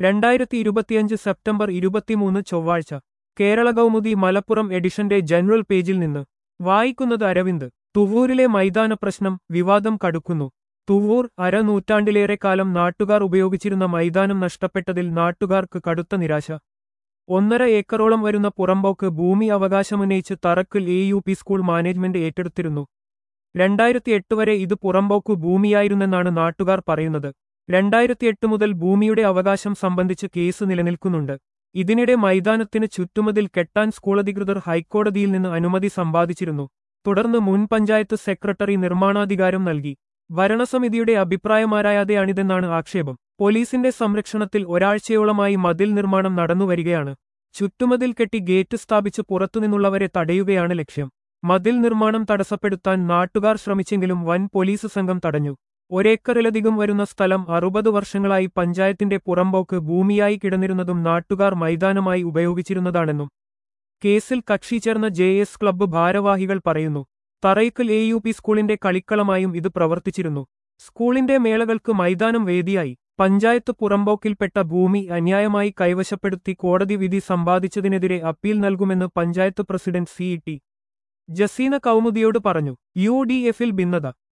2025 September 23 ചൊവ്വാഴ്ച കേരള കൗമുദി മലപ്പുറം എഡിഷന്റെ general പേജിൽ നിന്ന് വായിക്കുന്നത് അരവിന്ദ്. തുവ്വൂരിലെ മൈതാന പ്രശ്നം വിവാദം കടുക്കുന്നു. തുവ്വൂർ അരനൂറ്റാണ്ടിലേറെ കാലം നാട്ടുകാർ ഉപയോഗിച്ചിരുന്ന മൈതാനം നഷ്ടപ്പെട്ടതിൽ നാട്ടുകാർക്ക് കടുത്ത നിരാശ. 1.5 ഏക്കറോളം വരുന്ന പുറമ്പോക്ക് ഭൂമി അവകാശമുന്നയിച്ച് തറക്കൽ AUP സ്കൂൾ മാനേജ്മെന്റ് ഏറ്റെടുത്തിരുന്നു. 2008 വരെ ഇത് പുറമ്പോക്കു ഭൂമിയായിരുന്നെന്നാണ് നാട്ടുകാർ പറയുന്നത്. 2008 മുതൽ ഭൂമിയുടെ അവകാശം സംബന്ധിച്ച് കേസ് നിലനിൽക്കുന്നുണ്ട്. ഇതിനിടെ മൈതാനത്തിന് ചുറ്റുമതിൽ കെട്ടാൻ സ്കൂളധികൃതർ ഹൈക്കോടതിയിൽ നിന്ന് അനുമതി സമ്പാദിച്ചിരുന്നു. തുടർന്ന് മുൻ പഞ്ചായത്ത് സെക്രട്ടറി നിർമ്മാണാധികാരം നൽകി. ഭരണസമിതിയുടെ അഭിപ്രായമാരായാതെയാണിതെന്നാണ് ആക്ഷേപം. പോലീസിന്റെ സംരക്ഷണത്തിൽ ഒരാഴ്ചയോളമായി മതിൽ നിർമ്മാണം നടന്നുവരികയാണ്. ചുറ്റുമതിൽ കെട്ടി ഗേറ്റ് സ്ഥാപിച്ച് പുറത്തുനിന്നുള്ളവരെ തടയുകയാണ് ലക്ഷ്യം. മതിൽ നിർമ്മാണം തടസ്സപ്പെടുത്താൻ നാട്ടുകാർ ശ്രമിച്ചെങ്കിലും വൻ പോലീസ് സംഘം തടഞ്ഞു. 1 ഏക്കറിലധികം വരുന്ന സ്ഥലം 60 വർഷങ്ങളായി പഞ്ചായത്തിന്റെ പുറമ്പോക്ക് ഭൂമിയായി കിടന്നിരുന്നതും നാട്ടുകാർ മൈതാനമായി ഉപയോഗിച്ചിരുന്നതാണെന്നും കേസിൽ കക്ഷി ചേർന്ന JS ക്ലബ്ബ് ഭാരവാഹികൾ പറയുന്നു. തറയ്ക്കൽ AUP സ്കൂളിന്റെ കളിക്കളമായും ഇത് പ്രവർത്തിച്ചിരുന്നു. സ്കൂളിന്റെ മേളകൾക്ക് മൈതാനം വേദിയായി. പഞ്ചായത്ത് പുറമ്പോക്കിൽപ്പെട്ട ഭൂമി അന്യായമായി കൈവശപ്പെടുത്തി കോടതി വിധി സമ്പാദിച്ചതിനെതിരെ അപ്പീൽ നൽകുമെന്ന് പഞ്ചായത്ത് പ്രസിഡന്റ് CET ജസീന കൗമുദിയോട് പറഞ്ഞു. UDF-ൽ ഭിന്നത.